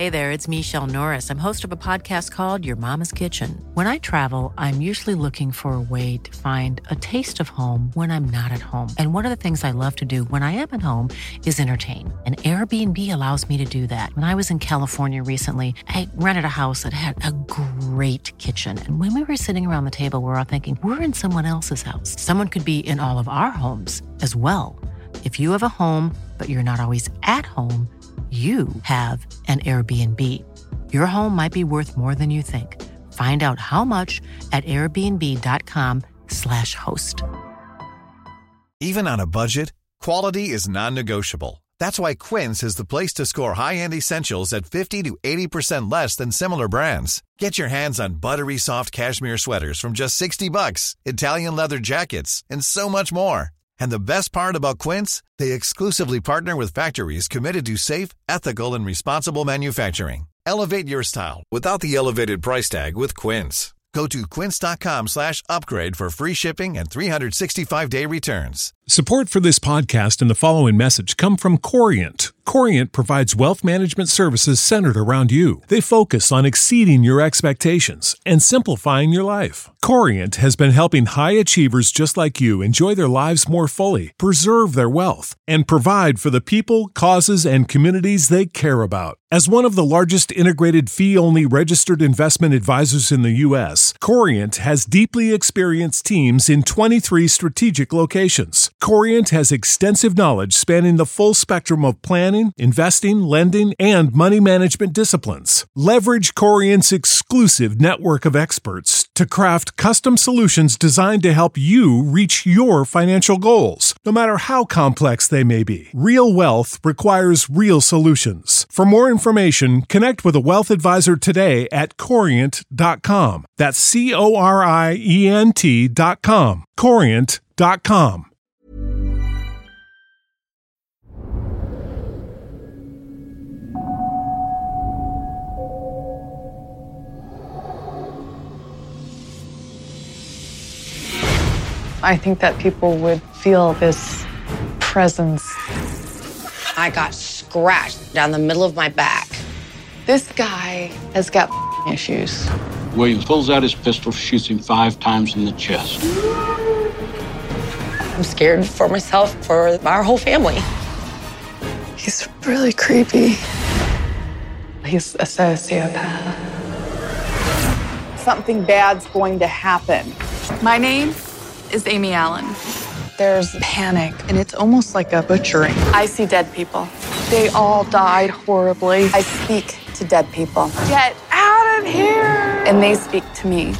Hey there, it's Michelle Norris. I'm host of a podcast called Your Mama's Kitchen. When I travel, I'm usually looking for a way to find a taste of home when I'm not at home. And one of the things I love to do when I am at home is entertain. And Airbnb allows me to do that. When I was in California recently, I rented a house that had a great kitchen. And when we were sitting around the table, we were all thinking, we're in someone else's house. Someone could be in all of our homes as well. If you have a home, but you're not always at home, you have an Airbnb. Your home might be worth more than you think. Find out how much at airbnb.com/host. Even on a budget, quality is non-negotiable. That's why Quince is the place to score high-end essentials at 50 to 80% less than similar brands. Get your hands on buttery soft cashmere sweaters from just $60, Italian leather jackets, and so much more. And the best part about Quince, they exclusively partner with factories committed to safe, ethical, and responsible manufacturing. Elevate your style without the elevated price tag with Quince. Go to quince.com/upgrade for free shipping and 365-day returns. Support for this podcast and the following message come from Corient. Corient provides wealth management services centered around you. They focus on exceeding your expectations and simplifying your life. Corient has been helping high achievers just like you enjoy their lives more fully, preserve their wealth, and provide for the people, causes, and communities they care about. As one of the largest integrated fee-only registered investment advisors in the U.S., Corient has deeply experienced teams in 23 strategic locations. Corient has extensive knowledge spanning the full spectrum of planning, investing, lending, and money management disciplines. Leverage Corient's exclusive network of experts to craft custom solutions designed to help you reach your financial goals, no matter how complex they may be. Real wealth requires real solutions. For more information, connect with a wealth advisor today at Corient.com. That's Corient.com. Corient.com. I think that people would feel this presence. I got scratched down the middle of my back. This guy has got issues. Williams pulls out his pistol, shoots him 5 times in the chest. I'm scared for myself, for our whole family. He's really creepy. He's a sociopath. Something bad's going to happen. My name is Amy Allen. There's panic, and it's almost like a butchering. I see dead people. They all died horribly. I speak to dead people. Get out of here! And they speak to me.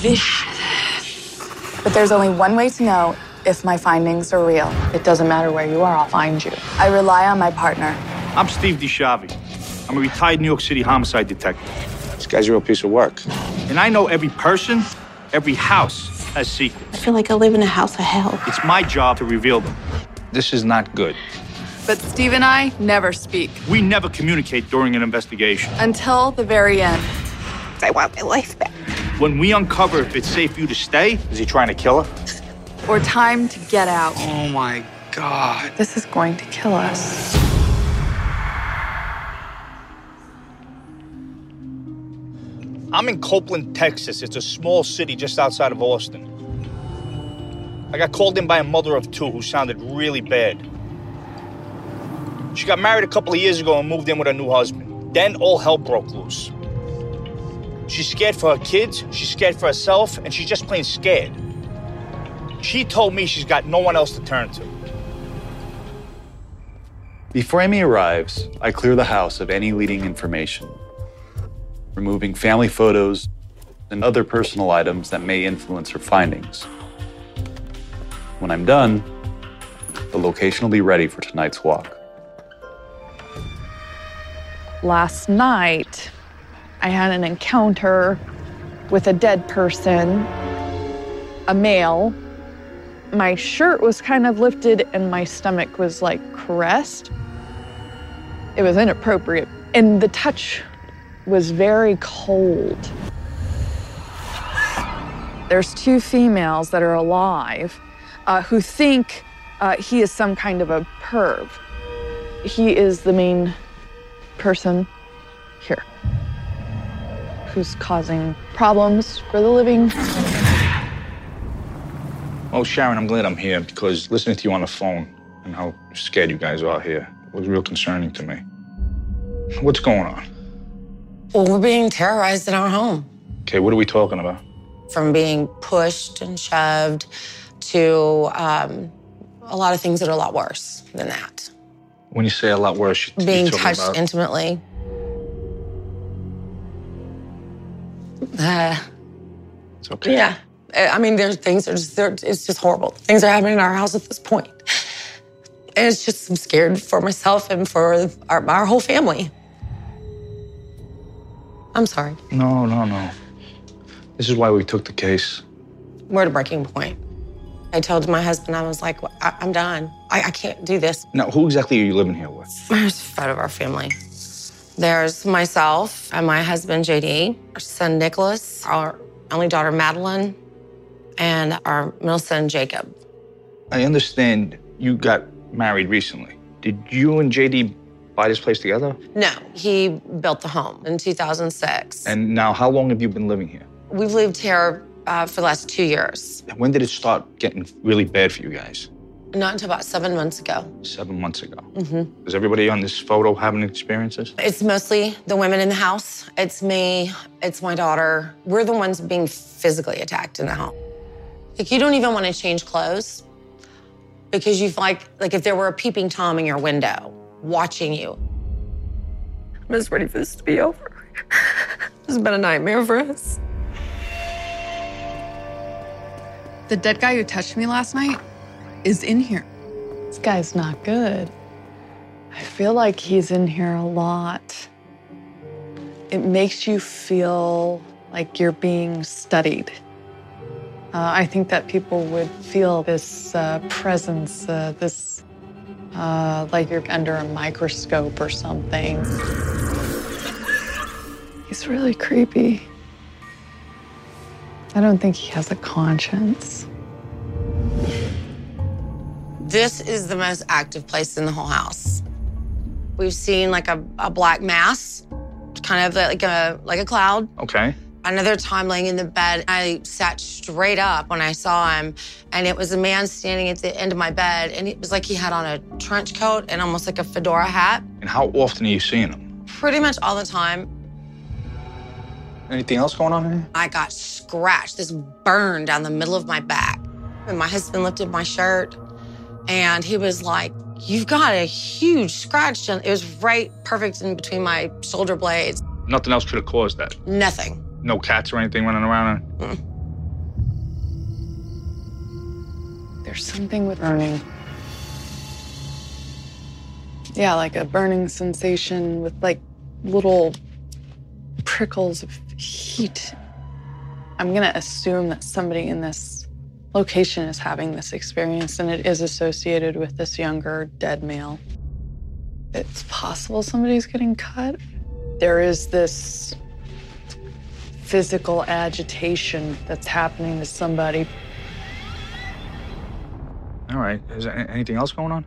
But there's only one way to know if my findings are real. It doesn't matter where you are, I'll find you. I rely on my partner. I'm Steve DiSchiavi. I'm a retired New York City homicide detective. This guy's a real piece of work. And I know every person, every house has secrets. I feel like I live in a house of hell. It's my job to reveal them. This is not good. But Steve and I never speak. We never communicate during an investigation. Until the very end. I want my life back. When we uncover if it's safe for you to stay, Is he trying to kill her? Or time to get out. Oh my God. This is going to kill us. I'm in Copeland, Texas. It's a small city just outside of Austin. I got called in by a mother of 2 who sounded really bad. She got married a couple of years ago and moved in with her new husband. Then all hell broke loose. She's scared for her kids, she's scared for herself, and she's just plain scared. She told me she's got no one else to turn to. Before Amy arrives, I clear the house of any leading information, removing family photos and other personal items that may influence her findings. When I'm done, the location will be ready for tonight's walk. Last night, I had an encounter with a dead person, a male. My shirt was kind of lifted and my stomach was like caressed. It was inappropriate. And the touch was very cold. There's 2 females that are alive who think he is some kind of a perv. He is the main person. here, who's causing problems for the living. Well, Sharon, I'm glad I'm here because listening to you on the phone and how scared you guys are here was real concerning to me. What's going on? Well, we're being terrorized in our home. Okay, what are we talking about? From being pushed and shoved to a lot of things that are a lot worse than that. When you say a lot worse, you're being talking touched about... intimately. It's okay. Yeah. I mean, there's things that are just, it's just horrible. Things are happening in our house at this point. And it's just, I'm scared for myself and for our whole family. I'm sorry. No. This is why we took the case. We're at a breaking point. I told my husband, I was like, I'm done. I can't do this. Now, who exactly are you living here with? There's 5 of our family. There's myself and my husband, JD, our son, Nicholas, our only daughter, Madeline, and our middle son, Jacob. I understand you got married recently. Did you and JD buy this place together? No, he built the home in 2006. And now, how long have you been living here? We've lived here for the last 2 years. When did it start getting really bad for you guys? Not until about 7 months ago. 7 months ago. Mm-hmm. Is everybody on this photo having experiences? It's mostly the women in the house. It's me, it's my daughter. We're the ones being physically attacked in the home. Like, you don't even want to change clothes because you feel like if there were a peeping Tom in your window watching you. I'm just ready for this to be over. This has been a nightmare for us. The dead guy who touched me last night is in here. This guy's not good. I feel like he's in here a lot. It makes you feel like you're being studied. I think that people would feel this presence, like you're under a microscope or something. He's really creepy. I don't think he has a conscience. This is the most active place in the whole house. We've seen like a black mass, kind of like a cloud. Okay. Another time laying in the bed, I sat straight up when I saw him, and it was a man standing at the end of my bed, and it was like he had on a trench coat and almost like a fedora hat. And how often are you seeing him? Pretty much all the time. Anything else going on here? I got scratched, this burn down the middle of my back. And my husband lifted my shirt, and he was like, "You've got a huge scratch." And it was right perfect in between my shoulder blades. Nothing else could have caused that? Nothing. No cats or anything running around? There's something with burning. Yeah, like a burning sensation with like little prickles of heat. I'm gonna assume that somebody in this location is having this experience, and it is associated with this younger dead male. It's possible somebody's getting cut. There is this physical agitation that's happening to somebody. All right. Is there anything else going on?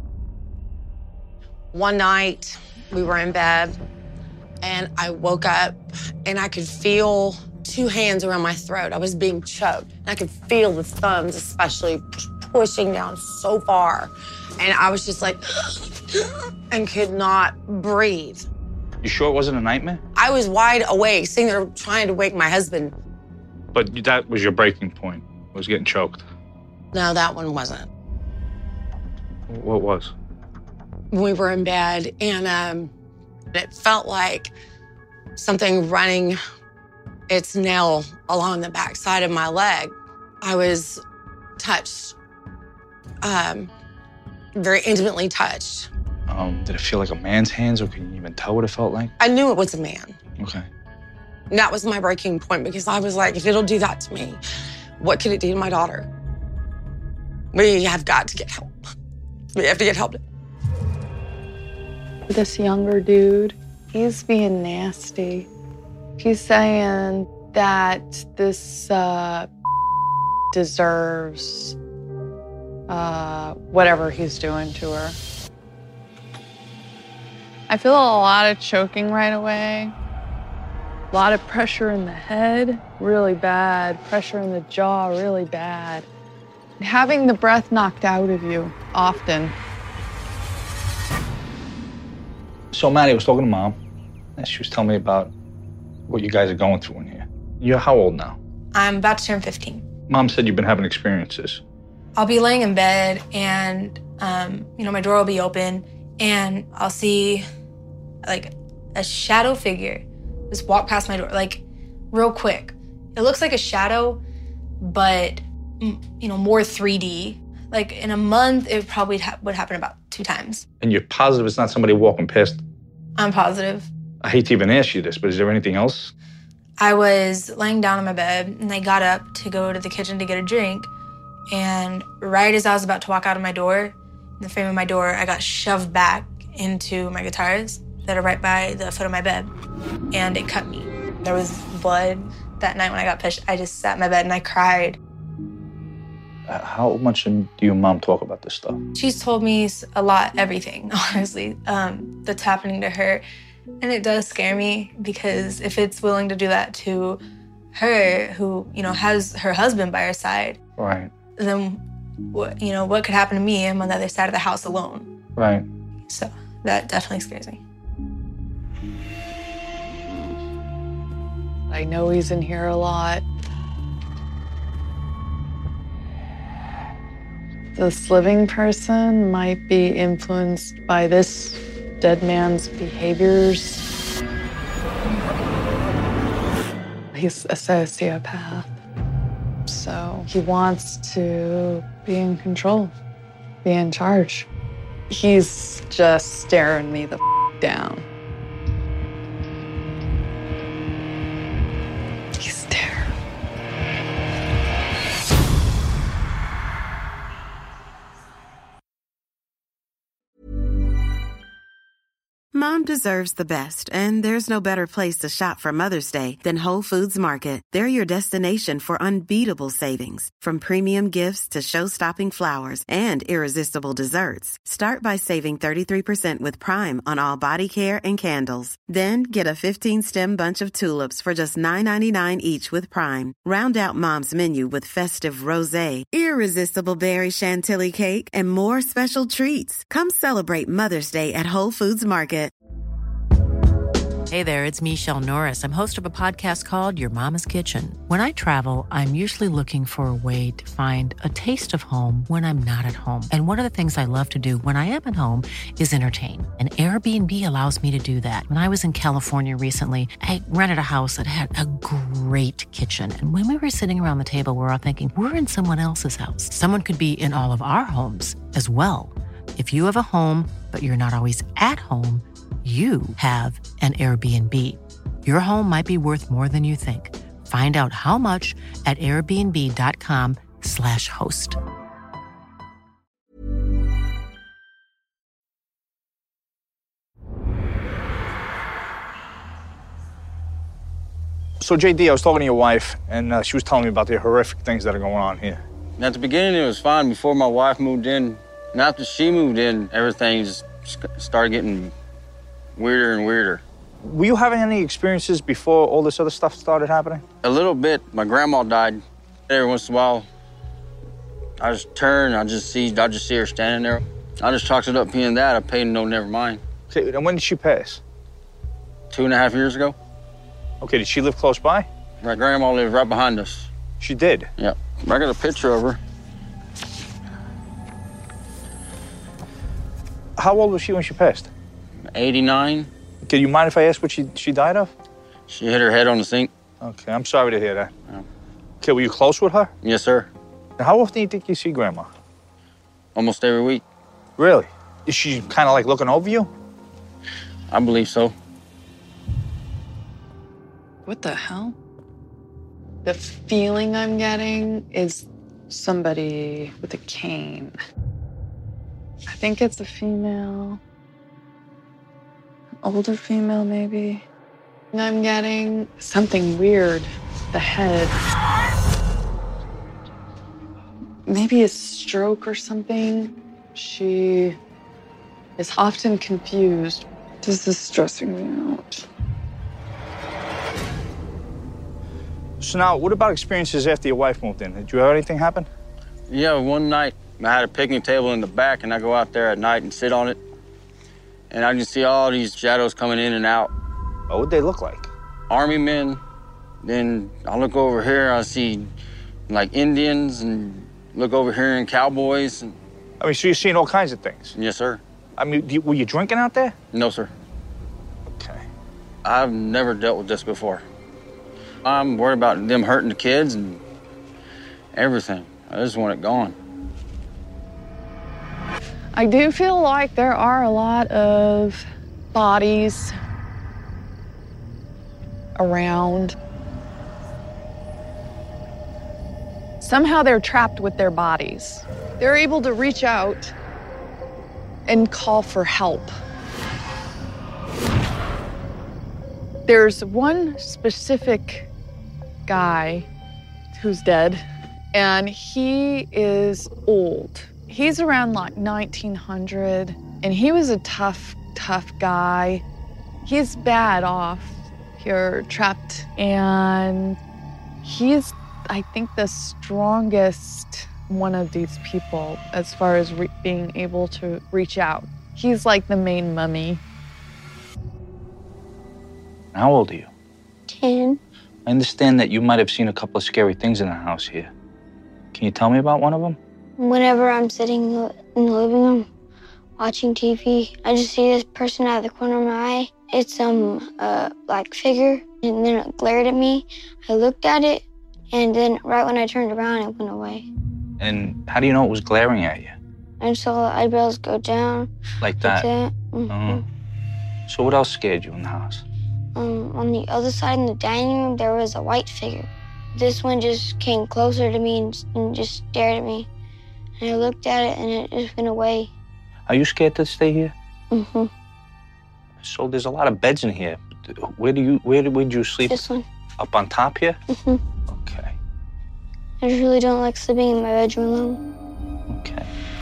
One night, we were in bed, and I woke up, and I could feel 2 hands around my throat. I was being choked. And I could feel the thumbs especially pushing down so far. And I was just like, and could not breathe. You sure it wasn't a nightmare? I was wide awake, sitting there trying to wake my husband. But that was your breaking point, was getting choked. No, that one wasn't. What was? We were in bed, and it felt like something running its nail along the backside of my leg. I was touched, very intimately touched. Did it feel like a man's hands, or can you even tell what it felt like? I knew it was a man. Okay. And that was my breaking point, because I was like, if it'll do that to me, what could it do to my daughter? We have got to get help. We have to get help. This younger dude, he's being nasty. He's saying that this deserves whatever he's doing to her. I feel a lot of choking right away. A lot of pressure in the head, really bad. Pressure in the jaw, really bad. Having the breath knocked out of you, often. So Maddie was talking to Mom, and she was telling me about what you guys are going through in here. You're how old now? I'm about to turn 15. Mom said you've been having experiences. I'll be laying in bed and, my door will be open and I'll see like a shadow figure just walk past my door, like real quick. It looks like a shadow, but, more 3D. Like in a month, it probably would happen about 2 times. And you're positive it's not somebody walking past? I'm positive. I hate to even ask you this, but is there anything else? I was laying down on my bed and I got up to go to the kitchen to get a drink. And right as I was about to walk out of my door, in the frame of my door, I got shoved back into my guitars that are right by the foot of my bed. And it cut me. There was blood. That night when I got pushed, I just sat in my bed and I cried. How much do you and Mom talk about this stuff? She's told me a lot, everything, honestly, that's happening to her. And it does scare me because if it's willing to do that to her, who, has her husband by her side, right, then what could happen to me? I'm on the other side of the house alone. Right. So that definitely scares me. I know he's in here a lot. This living person might be influenced by this dead man's behaviors. He's a sociopath. So he wants to be in control, be in charge. He's just staring me the down. He's terrible. Mom deserves the best, and there's no better place to shop for Mother's Day than Whole Foods Market. They're your destination for unbeatable savings, from premium gifts to show-stopping flowers and irresistible desserts. Start by saving 33% with Prime on all body care and candles. Then get a 15-stem bunch of tulips for just $9.99 each with Prime. Round out Mom's menu with festive rosé, irresistible berry chantilly cake, and more special treats. Come celebrate Mother's Day at Whole Foods Market. Hey there, it's Michelle Norris. I'm host of a podcast called Your Mama's Kitchen. When I travel, I'm usually looking for a way to find a taste of home when I'm not at home. And one of the things I love to do when I am at home is entertain. And Airbnb allows me to do that. When I was in California recently, I rented a house that had a great kitchen. And when we were sitting around the table, we were all thinking, we're in someone else's house. Someone could be in all of our homes as well. If you have a home, but you're not always at home, you have an Airbnb. Your home might be worth more than you think. Find out how much at airbnb.com/host. So JD, I was talking to your wife, and she was telling me about the horrific things that are going on here. At the beginning, it was fine before my wife moved in. And after she moved in, everything just started getting weirder and weirder. Were you having any experiences before all this other stuff started happening? A little bit. My grandma died. Every once in a while, I just turn, I just see her standing there. I just chalked it up being that. I paid no, never mind. Okay, and when did she pass? 2.5 years ago. Okay, did she live close by? My grandma lived right behind us. She did? Yep. I got a picture of her. How old was she when she passed? 89. Okay, you mind if I ask what she died of? She hit her head on the sink. Okay, I'm sorry to hear that. Yeah. Okay, were you close with her? Yes, sir. Now, how often do you think you see Grandma? Almost every week. Really? Is she kind of like looking over you? I believe so. What the hell? The feeling I'm getting is somebody with a cane. I think it's a female. Older female, maybe. And I'm getting something weird. The head. Maybe a stroke or something. She is often confused. This is stressing me out. So now, what about experiences after your wife moved in? Did you have anything happen? Yeah, one night I had a picnic table in the back, and I go out there at night and sit on it, and I can see all these shadows coming in and out. What would they look like? Army men. Then I look over here, I see like Indians, and look over here and cowboys. And... I mean, so you're seeing all kinds of things? Yes, sir. I mean, were you drinking out there? No, sir. Okay. I've never dealt with this before. I'm worried about them hurting the kids and everything. I just want it gone. I do feel like there are a lot of bodies around. Somehow they're trapped with their bodies. They're able to reach out and call for help. There's one specific guy who's dead, and he is old. He's around like 1900, and he was a tough guy. He's bad off here, trapped, and he's, I think, the strongest one of these people as far as being able to reach out. He's like the main mummy. How old are you? 10. I understand that you might have seen a couple of scary things in the house here. Can you tell me about one of them? Whenever I'm sitting in the living room watching TV, I just see this person out of the corner of my eye. It's a black figure, and then it glared at me. I looked at it, and then right when I turned around, it went away. And how do you know it was glaring at you? I saw the eyebrows go down. Like that? Mm-hmm. So what else scared you in the house? On the other side in the dining room, there was a white figure. This one just came closer to me and just stared at me. And I looked at it, and it just went away. Are you scared to stay here? Mm-hmm. So there's a lot of beds in here. Where would you sleep? This one. Up on top here? Mm-hmm. Okay. I just really don't like sleeping in my bedroom alone. Okay.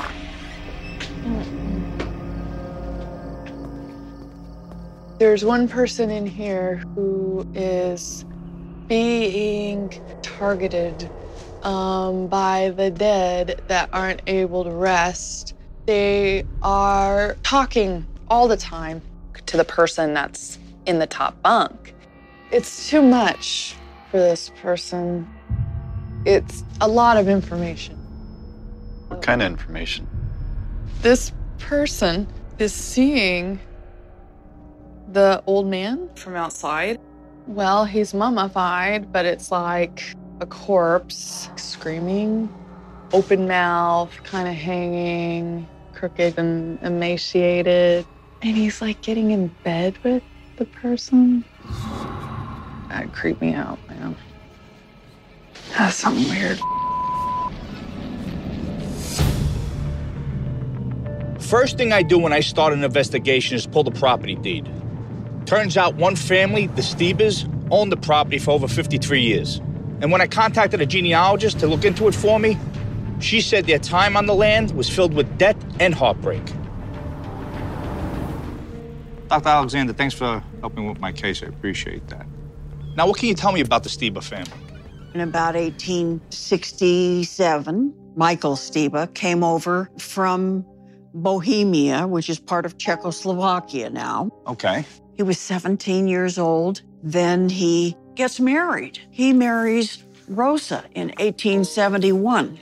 There's one person in here who is being targeted by the dead that aren't able to rest. They are talking all the time to the person that's in the top bunk. It's too much for this person. It's a lot of information. What kind of information? This person is seeing the old man from outside. Well, he's mummified, but it's like a corpse, screaming, open mouth, kind of hanging, crooked and emaciated. And he's like getting in bed with the person. That'd creep me out, man. That's something weird. First thing I do when I start an investigation is pull the property deed. Turns out one family, the Stiebers, owned the property for over 53 years. And when I contacted a genealogist to look into it for me, she said their time on the land was filled with debt and heartbreak. Dr. Alexander, thanks for helping with my case. I appreciate that. Now, what can you tell me about the Stieber family? In about 1867, Michael Stieber came over from Bohemia, which is part of Czechoslovakia now. Okay. He was 17 years old. Then he gets married. He marries Rosa in 1871.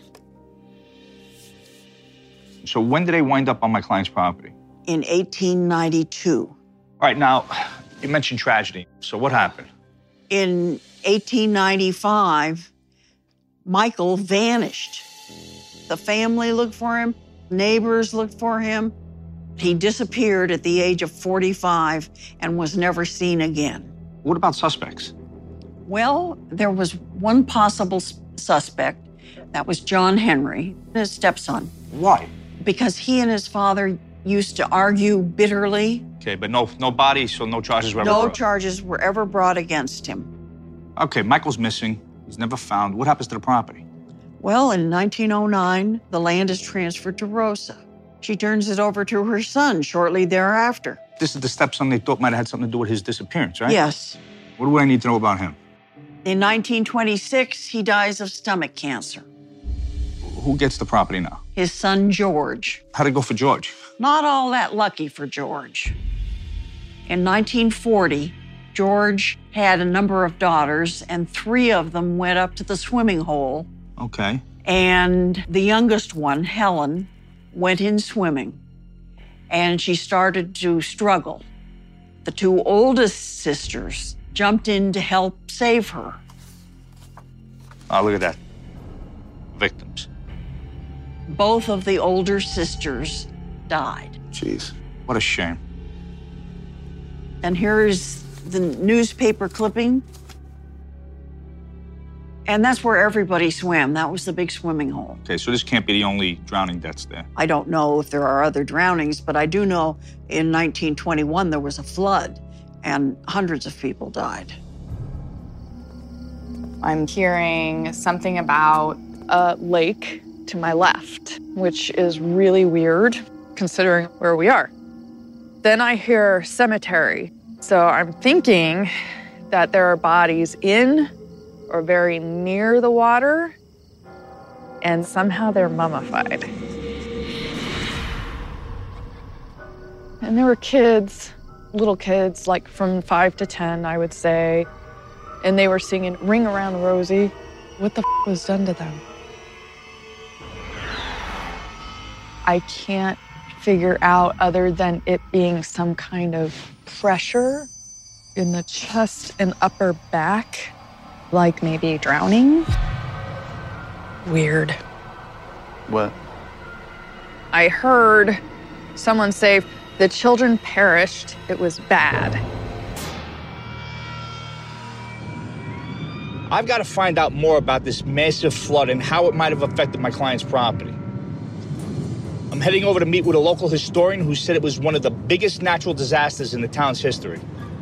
So when did they wind up on my client's property? In 1892. All right, now, you mentioned tragedy. So what happened? In 1895, Michael vanished. The family looked for him. Neighbors looked for him. He disappeared at the age of 45 and was never seen again. What about suspects? Well, there was one possible suspect. That was John Henry, his stepson. Why? Because he and his father used to argue bitterly. Okay, but no body, so no charges were ever brought. No charges were ever brought against him. Okay, Michael's missing. He's never found. What happens to the property? Well, in 1909, the land is transferred to Rosa. She turns it over to her son shortly thereafter. This is the stepson they thought might have had something to do with his disappearance, right? Yes. What do I need to know about him? In 1926, he dies of stomach cancer. Who gets the property now? His son, George. How'd it go for George? Not all that lucky for George. In 1940, George had a number of daughters, and 3 of them went up to the swimming hole. Okay. And the youngest one, Helen, went in swimming, and she started to struggle. The 2 oldest sisters jumped in to help save her. Oh, look at that. Victims. Both of the older sisters died. Jeez, what a shame. And here's the newspaper clipping. And that's where everybody swam. That was the big swimming hole. Okay, so this can't be the only drowning deaths there. I don't know if there are other drownings, but I do know in 1921 there was a flood and hundreds of people died. I'm hearing something about a lake to my left, which is really weird considering where we are. Then I hear cemetery. So I'm thinking that there are bodies in or very near the water, and somehow they're mummified. And there were kids, little kids, like from 5 to 10, I would say, and they were singing Ring Around Rosie. What the was done to them? I can't figure out other than it being some kind of pressure in the chest and upper back, like maybe drowning. Weird. What? I heard someone say, the children perished, it was bad. I've got to find out more about this massive flood and how it might have affected my client's property. I'm heading over to meet with a local historian who said it was one of the biggest natural disasters in the town's history.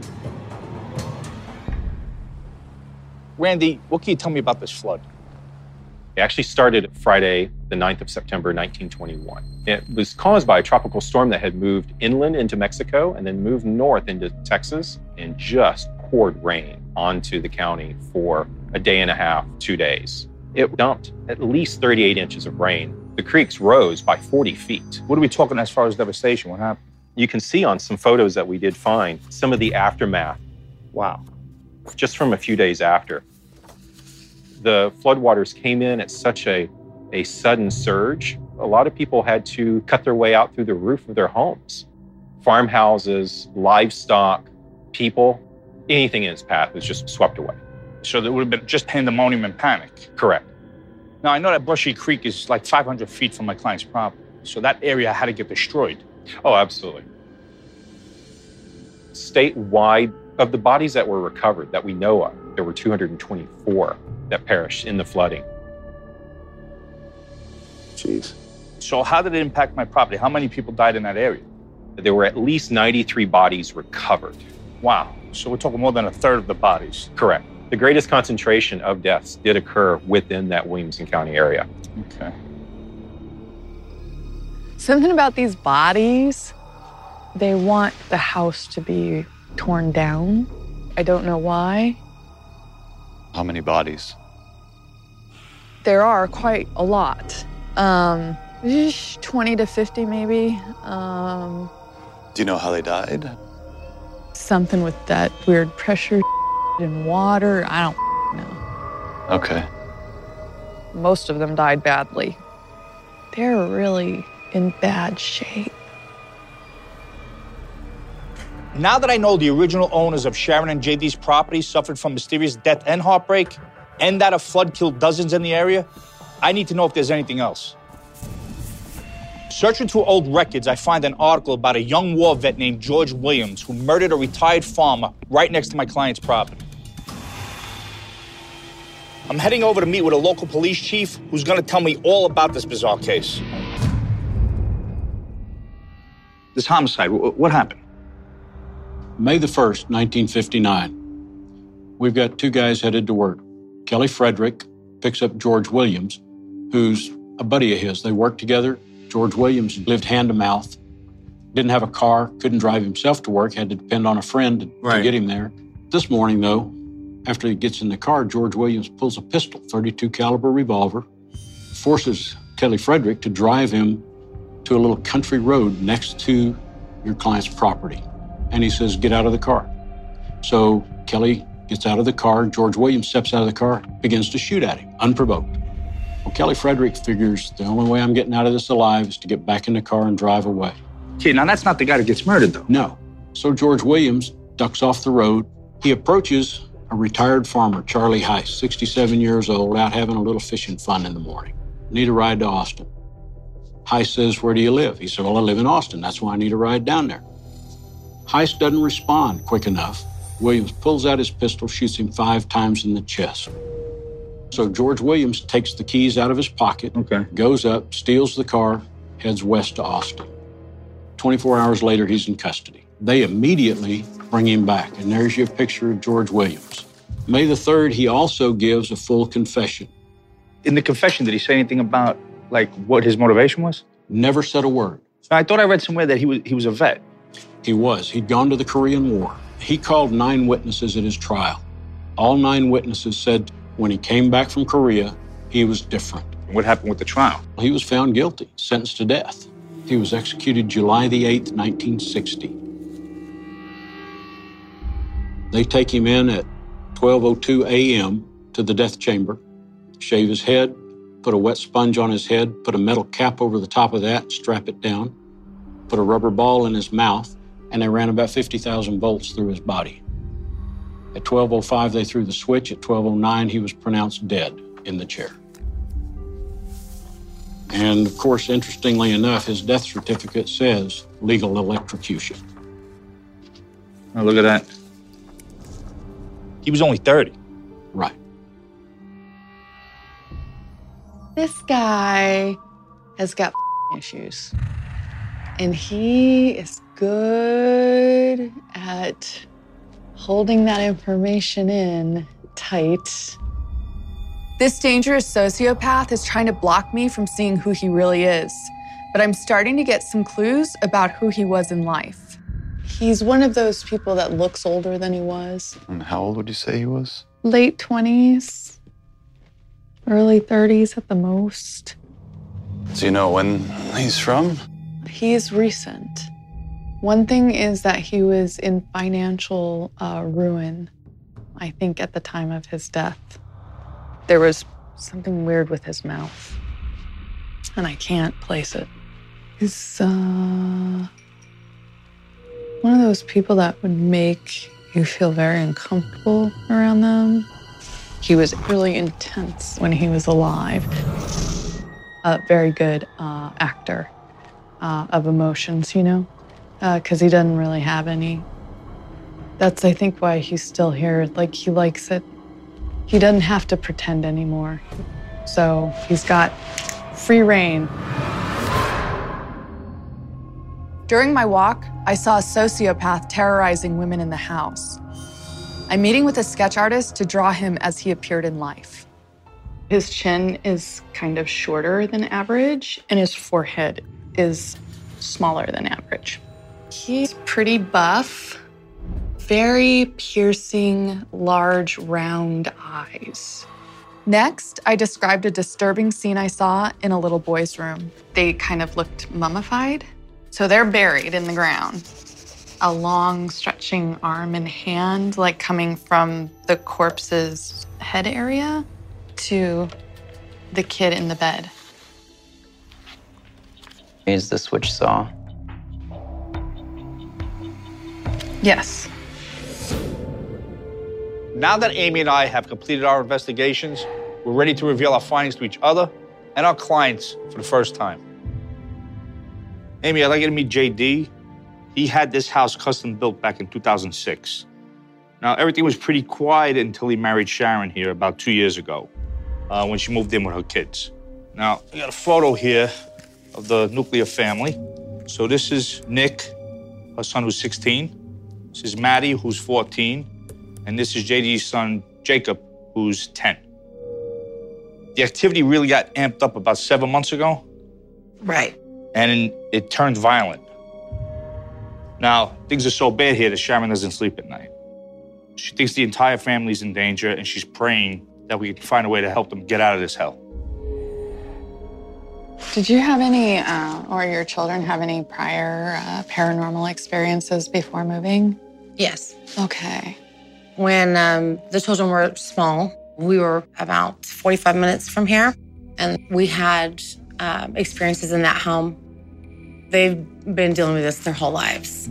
Randy, what can you tell me about this flood? It actually started Friday, the 9th of September, 1921. It was caused by a tropical storm that had moved inland into Mexico and then moved north into Texas and just poured rain onto the county for a day and a half, 2 days. It dumped at least 38 inches of rain. The creeks rose by 40 feet. What are we talking as far as devastation? What happened? You can see on some photos that we did find some of the aftermath. Wow. Just from a few days after. The floodwaters came in at such a sudden surge. A lot of people had to cut their way out through the roof of their homes. Farmhouses, livestock, people, anything in its path was just swept away. So there would have been just pandemonium and panic. Correct. Now, I know that Brushy Creek is like 500 feet from my client's property, so that area had to get destroyed. Oh, absolutely. Statewide, of the bodies that were recovered that we know of, there were 224 that perished in the flooding. Jeez. So how did it impact my property? How many people died in that area? There were at least 93 bodies recovered. Wow. So we're talking more than a third of the bodies. Correct. The greatest concentration of deaths did occur within that Williamson County area. Okay. Something about these bodies, they want the house to be torn down. I don't know why. How many bodies? There are quite a lot. 20 to 50 maybe. Do you know how they died? Something with that weird pressure in water. I don't know. Okay. Most of them died badly. They're really in bad shape. Now that I know the original owners of Sharon and JD's property suffered from mysterious death and heartbreak, and that a flood killed dozens in the area, I need to know if there's anything else. Searching through old records, I find an article about a young war vet named George Williams who murdered a retired farmer right next to my client's property. I'm heading over to meet with a local police chief who's going to tell me all about this bizarre case. This homicide, what happened? May the 1st, 1959. We've got 2 guys headed to work. Kelly Frederick picks up George Williams, who's a buddy of his. They work together. George Williams lived hand to mouth. Didn't have a car, couldn't drive himself to work, had to depend on a friend to get him there. This morning, though, after he gets in the car, George Williams pulls a pistol, .32 caliber revolver, forces Kelly Frederick to drive him to a little country road next to your client's property. And he says, get out of the car. So Kelly gets out of the car. George Williams steps out of the car, begins to shoot at him, unprovoked. Well, Kelly Frederick figures the only way I'm getting out of this alive is to get back in the car and drive away. Okay, now that's not the guy that gets murdered, though. No. So George Williams ducks off the road. He approaches a retired farmer, Charlie Heiss, 67 years old, out having a little fishing fun in the morning. Need a ride to Austin. Heiss says, where do you live? He said, well, I live in Austin. That's why I need a ride down there. Heiss doesn't respond quick enough. Williams pulls out his pistol, shoots him 5 times in the chest. So George Williams takes the keys out of his pocket, goes up, steals the car, heads west to Austin. 24 hours later, he's in custody. They immediately bring him back, and there's your picture of George Williams. May the 3rd, he also gives a full confession. In the confession, did he say anything about, what his motivation was? Never said a word. I thought I read somewhere that he was a vet. He was. He'd gone to the Korean War. He called 9 witnesses at his trial. All 9 witnesses said when he came back from Korea, he was different. What happened with the trial? He was found guilty, sentenced to death. He was executed July the 8th, 1960. They take him in at 12:02 a.m. to the death chamber, shave his head, put a wet sponge on his head, put a metal cap over the top of that, strap it down, put a rubber ball in his mouth, and they ran about 50,000 volts through his body. At 12:05, they threw the switch. At 12:09, he was pronounced dead in the chair. And of course, interestingly enough, his death certificate says legal electrocution. Oh, look at that. He was only 30. Right. This guy has got issues. And he is good at holding that information in tight. This dangerous sociopath is trying to block me from seeing who he really is, but I'm starting to get some clues about who he was in life. He's one of those people that looks older than he was. And how old would you say he was? Late 20s, early 30s at the most. Do you know when he's from? He's recent. One thing is that he was in financial ruin, I think, at the time of his death. There was something weird with his mouth, and I can't place it. He's one of those people that would make you feel very uncomfortable around them. He was really intense when he was alive. A very good actor of emotions, because he doesn't really have any. That's, I think, why he's still here. He likes it. He doesn't have to pretend anymore. So he's got free reign. During my walk, I saw a sociopath terrorizing women in the house. I'm meeting with a sketch artist to draw him as he appeared in life. His chin is kind of shorter than average, and his forehead is smaller than average. He's pretty buff, very piercing, large, round eyes. Next, I described a disturbing scene I saw in a little boy's room. They kind of looked mummified. So they're buried in the ground. A long, stretching arm and hand, coming from the corpse's head area to the kid in the bed. Is the switch saw? Yes. Now that Amy and I have completed our investigations, we're ready to reveal our findings to each other and our clients for the first time. Amy, I'd like you to meet JD. He had this house custom built back in 2006. Now, everything was pretty quiet until he married Sharon here about 2 years ago, when she moved in with her kids. Now, I got a photo here of the nuclear family. So this is Nick, her son who's 16. This is Maddie, who's 14. And this is JD's son, Jacob, who's 10. The activity really got amped up about 7 months ago. Right. And it turned violent. Now, things are so bad here that Sharon doesn't sleep at night. She thinks the entire family's in danger, and she's praying that we can find a way to help them get out of this hell. Did you have any, or your children have any prior paranormal experiences before moving? Yes. Okay. When the children were small, we were about 45 minutes from here, and we had experiences in that home. They've been dealing with this their whole lives.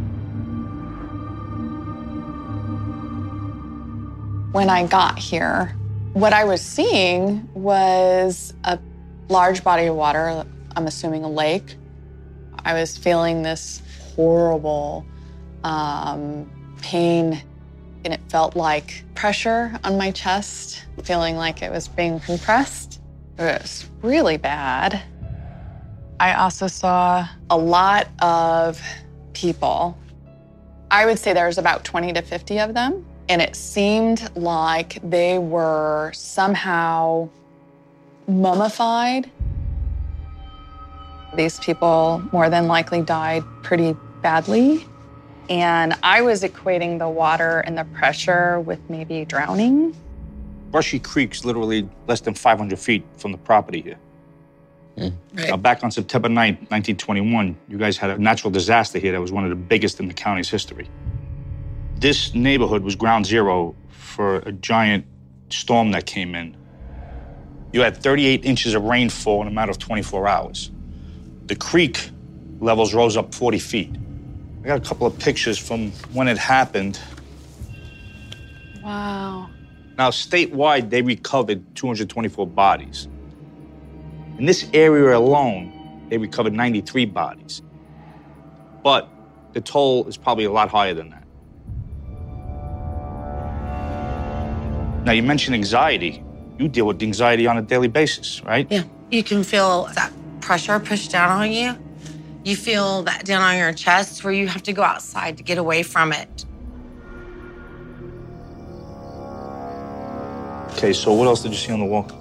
When I got here, what I was seeing was a large body of water, I'm assuming a lake. I was feeling this horrible pain, and it felt like pressure on my chest, feeling like it was being compressed. It was really bad. I also saw a lot of people. I would say there was about 20 to 50 of them, and it seemed like they were somehow mummified. These people more than likely died pretty badly, and I was equating the water and the pressure with maybe drowning. Brushy Creek's literally less than 500 feet from the property here. Right. Now, back on September 9th, 1921, you guys had a natural disaster here that was one of the biggest in the county's history. This neighborhood was ground zero for a giant storm that came in. You had 38 inches of rainfall in a matter of 24 hours. The creek levels rose up 40 feet. I got a couple of pictures from when it happened. Wow. Now, statewide, they recovered 224 bodies. In this area alone, they recovered 93 bodies. But the toll is probably a lot higher than that. Now, you mentioned anxiety. You deal with anxiety on a daily basis, right? Yeah. You can feel that pressure pushed down on you. You feel that down on your chest where you have to go outside to get away from it. Okay, so what else did you see on the wall?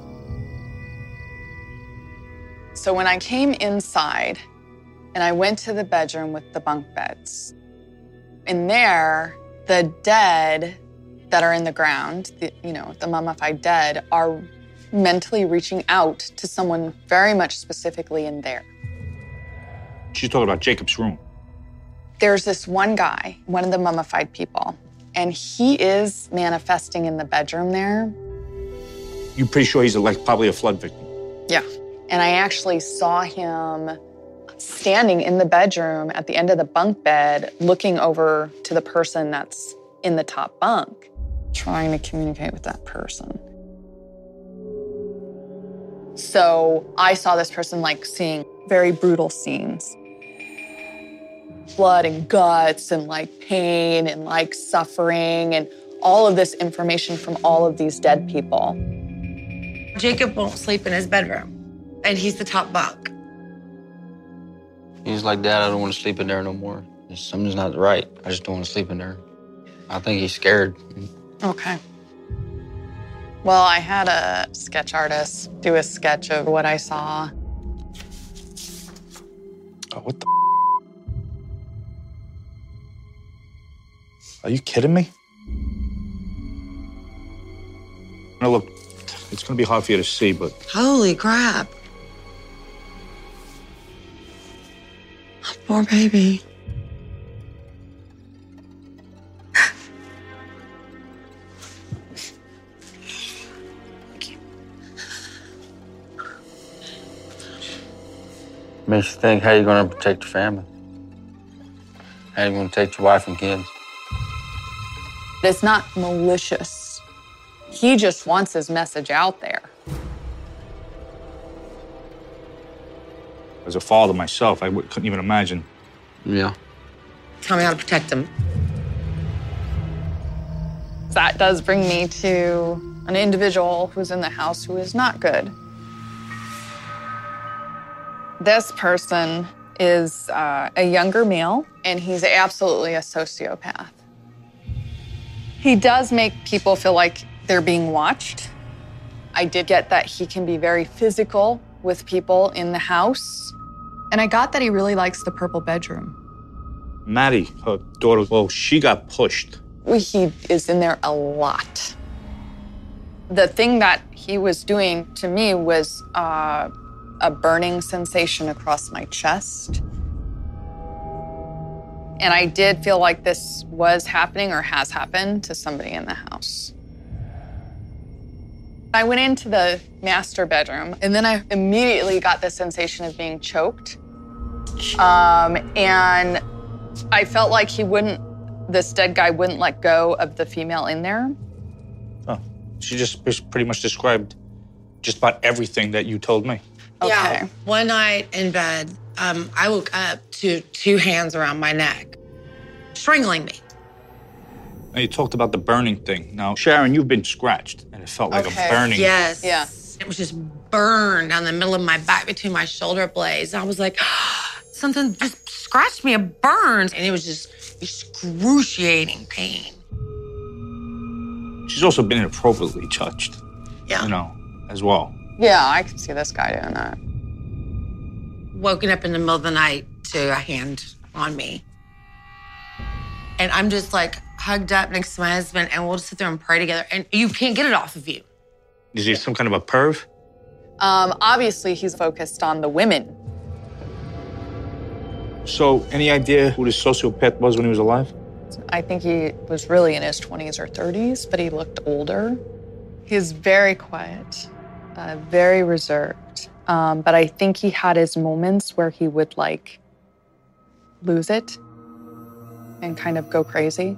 So when I came inside and I went to the bedroom with the bunk beds, in there, the dead that are in the ground, the mummified dead, are mentally reaching out to someone very much specifically in there. She's talking about Jacob's room. There's this one guy, one of the mummified people, and he is manifesting in the bedroom there. You're pretty sure he's probably a flood victim. Yeah. And I actually saw him standing in the bedroom at the end of the bunk bed, looking over to the person that's in the top bunk, trying to communicate with that person. So I saw this person seeing very brutal scenes. Blood and guts and pain and suffering and all of this information from all of these dead people. Jacob won't sleep in his bedroom, and he's the top bunk. He's like, Dad, I don't want to sleep in there no more. Something's not right. I just don't want to sleep in there. I think he's scared. Okay. Well, I had a sketch artist do a sketch of what I saw. Oh, what the? Are you kidding me? Now look, it's gonna be hard for you to see, but... Holy crap. Poor baby. Makes you think, how you gonna protect your family? How you gonna protect your wife and kids? It's not malicious. He just wants his message out there. As a father myself, I couldn't even imagine. Yeah. Tell me how to protect them. That does bring me to an individual who's in the house who is not good. This person is a younger male, and he's absolutely a sociopath. He does make people feel like they're being watched. I did get that he can be very physical with people in the house. And I got that he really likes the purple bedroom. Maddie, her daughter, well, she got pushed. He is in there a lot. The thing that he was doing to me was a burning sensation across my chest. And I did feel like this was happening or has happened to somebody in the house. I went into the master bedroom, and then I immediately got the sensation of being choked. And I felt like this dead guy wouldn't let go of the female in there. Oh, she just pretty much described just about everything that you told me. Okay. Yeah, one night in bed, I woke up to 2 hands around my neck, strangling me. Now, you talked about the burning thing. Now, Sharon, you've been scratched, and it felt like a burning. Yes. Yeah. It was just burned down the middle of my back between my shoulder blades. I was like, something just scratched me, it burned. And it was just excruciating pain. She's also been inappropriately touched. Yeah. You know, as well. Yeah, I could see this guy doing that. Woken up in the middle of the night to a hand on me. And I'm just like hugged up next to my husband, and we'll just sit there and pray together. And you can't get it off of you. Is he some kind of a perv? Obviously, he's focused on the women. So, any idea who this sociopath was when he was alive? I think he was really in his 20s or 30s, but he looked older. He's very quiet, very reserved. But I think he had his moments where he would, like, lose it and kind of go crazy.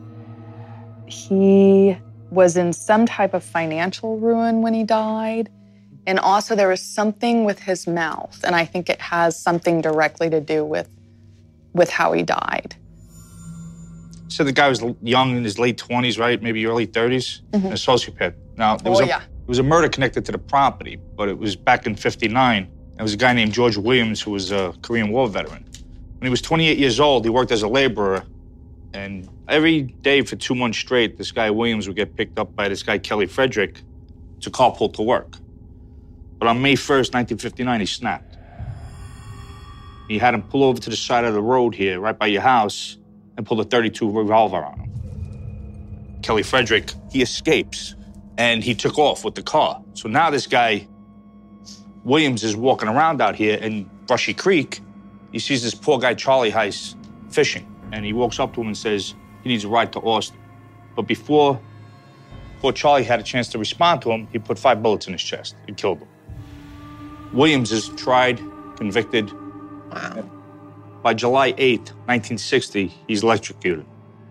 He was in some type of financial ruin when he died. And also there was something with his mouth. And I think it has something directly to do with how he died. So the guy was young, in his late 20s, right? Maybe early 30s, and a sociopath. Now, there was a murder connected to the property, but it was back in '59. There was a guy named George Williams who was a Korean War veteran. When he was 28 years old, he worked as a laborer, and every day for 2 months straight, this guy Williams would get picked up by this guy Kelly Frederick to carpool to work. But on May 1st, 1959, he snapped. He had him pull over to the side of the road here, right by your house, and pulled a .32 revolver on him. Kelly Frederick, he escapes, and he took off with the car. So now this guy, Williams, is walking around out here in Brushy Creek. He sees this poor guy, Charlie Heiss, fishing, and he walks up to him and says he needs a ride to Austin. But before Charlie had a chance to respond to him, he put 5 bullets in his chest and killed him. Williams is tried, convicted. Wow. By July 8th, 1960, he's electrocuted.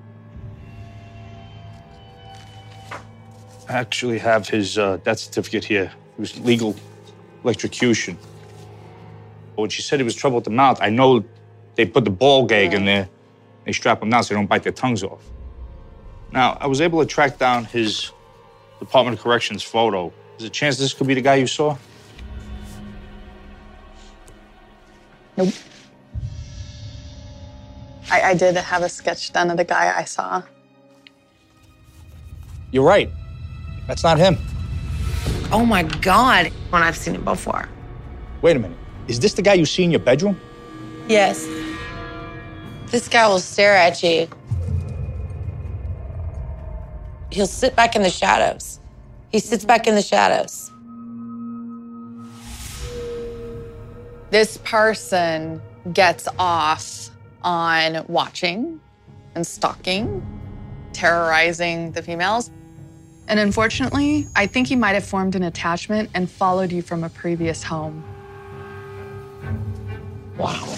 I actually have his death certificate here. It was legal electrocution. But when she said he was trouble with the mouth, I know they put the ball gag in there. They strap him down so they don't bite their tongues off. Now, I was able to track down his Department of Corrections photo. There's a chance this could be the guy you saw? Nope. I did have a sketch done of the guy I saw. You're right. That's not him. Oh my God, when I've seen it before. Wait a minute. Is this the guy you see in your bedroom? Yes. This guy will stare at you. He'll sit back in the shadows. He sits back in the shadows. This person gets off on watching and stalking, terrorizing the females. And unfortunately, I think he might have formed an attachment and followed you from a previous home. Wow.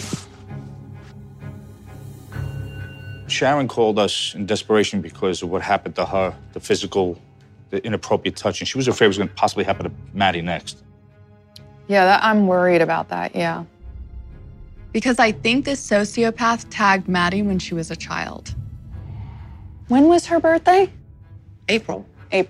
Sharon called us in desperation because of what happened to her, the physical, the inappropriate touching. She was afraid it was going to possibly happen to Maddie next. Yeah, I'm worried about that, yeah. Because I think this sociopath tagged Maddie when she was a child. When was her birthday? April.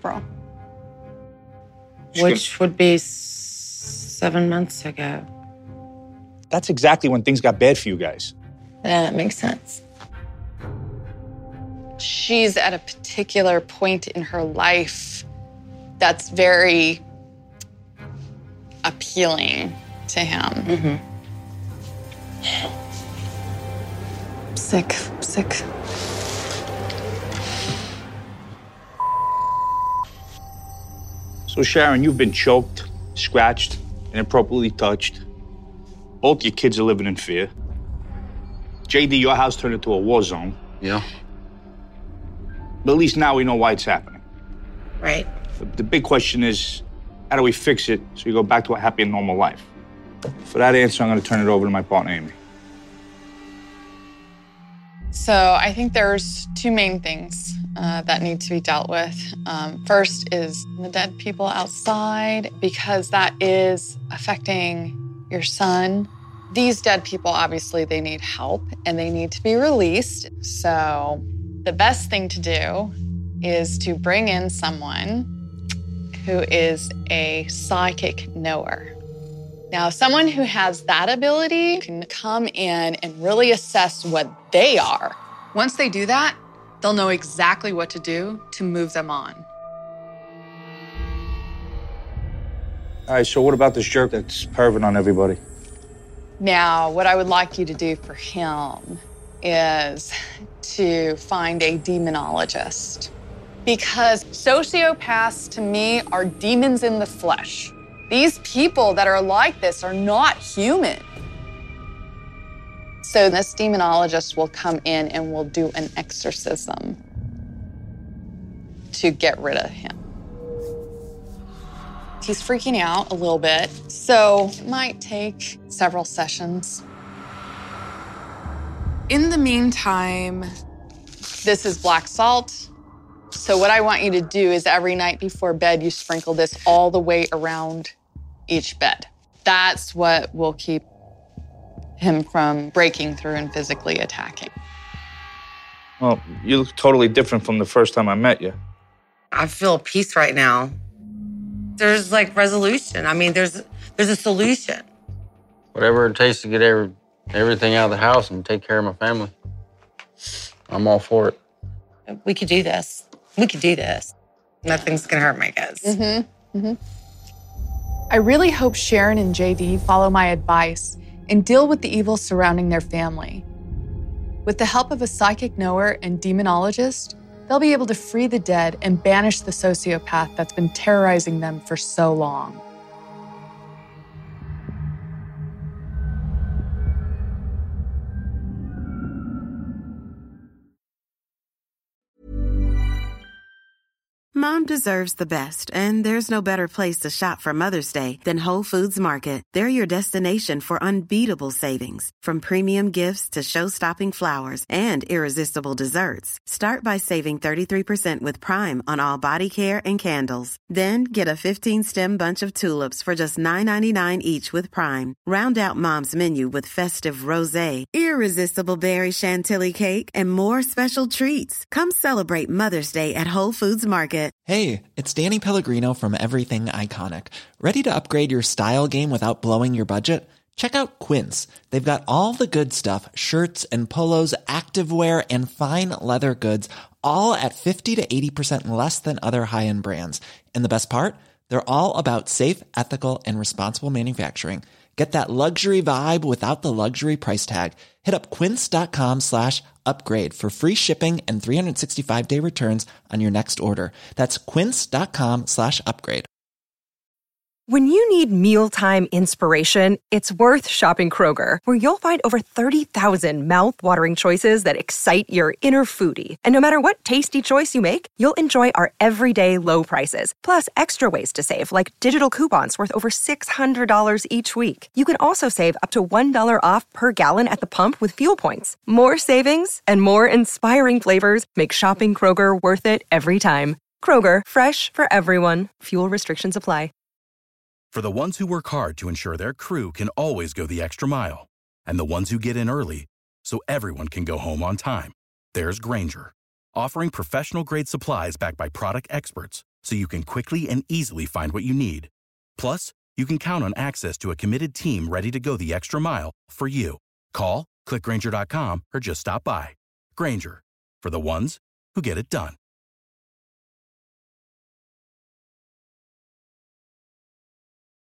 Which would be 7 months ago. That's exactly when things got bad for you guys. Yeah, that makes sense. She's at a particular point in her life that's very appealing to him. Mm-hmm. Sick. So, Sharon, you've been choked, scratched, inappropriately touched. Both your kids are living in fear. JD, your house turned into a war zone. Yeah. But at least now we know why it's happening. Right. The big question is, how do we fix it so you go back to a happy and normal life? For that answer, I'm going to turn it over to my partner, Amy. So I think there's two main things that need to be dealt with. First is the dead people outside, because that is affecting your son. These dead people, obviously, they need help and they need to be released. So the best thing to do is to bring in someone who is a psychic knower. Now, someone who has that ability can come in and really assess what they are. Once they do that, they'll know exactly what to do to move them on. All right, so what about this jerk that's perving on everybody? Now, what I would like you to do for him is to find a demonologist. Because sociopaths, to me, are demons in the flesh. These people that are like this are not human. So this demonologist will come in and will do an exorcism to get rid of him. He's freaking out a little bit, so it might take several sessions. In the meantime, this is black salt. So what I want you to do is every night before bed, you sprinkle this all the way around each bed. That's what will keep him from breaking through and physically attacking. Well, you look totally different from the first time I met you. I feel peace right now. There's like resolution. I mean, there's a solution. Whatever it takes to get everything out of the house and take care of my family, I'm all for it. We could do this. Nothing's gonna hurt my kids. I really hope Sharon and JD follow my advice and deal with the evil surrounding their family. With the help of a psychic knower and demonologist, they'll be able to free the dead and banish the sociopath that's been terrorizing them for so long. Mom deserves the best, and there's no better place to shop for Mother's Day than Whole Foods Market. They're your destination for unbeatable savings, from premium gifts to show-stopping flowers and irresistible desserts. Start by saving 33% with Prime on all body care and candles. Then get a 15-stem bunch of tulips for just $9.99 each with Prime. Round out Mom's menu with festive rosé, irresistible berry chantilly cake, and more special treats. Come celebrate Mother's Day at Whole Foods Market. Hey, it's Danny Pellegrino from Everything Iconic. Ready to upgrade your style game without blowing your budget? Check out Quince. They've got all the good stuff, shirts and polos, activewear, and fine leather goods, all at 50 to 80% less than other high-end brands. And the best part? They're all about safe, ethical, and responsible manufacturing. Get that luxury vibe without the luxury price tag. Hit up quince.com/upgrade for free shipping and 365-day returns on your next order. That's quince.com/upgrade. When you need mealtime inspiration, it's worth shopping Kroger, where you'll find over 30,000 mouth-watering choices that excite your inner foodie. And no matter what tasty choice you make, you'll enjoy our everyday low prices, plus extra ways to save, like digital coupons worth over $600 each week. You can also save up to $1 off per gallon at the pump with fuel points. More savings and more inspiring flavors make shopping Kroger worth it every time. Kroger, fresh for everyone. Fuel restrictions apply. For the ones who work hard to ensure their crew can always go the extra mile, and the ones who get in early so everyone can go home on time, there's Grainger, offering professional-grade supplies backed by product experts so you can quickly and easily find what you need. Plus, you can count on access to a committed team ready to go the extra mile for you. Call, click Grainger.com, or just stop by. Grainger, for the ones who get it done.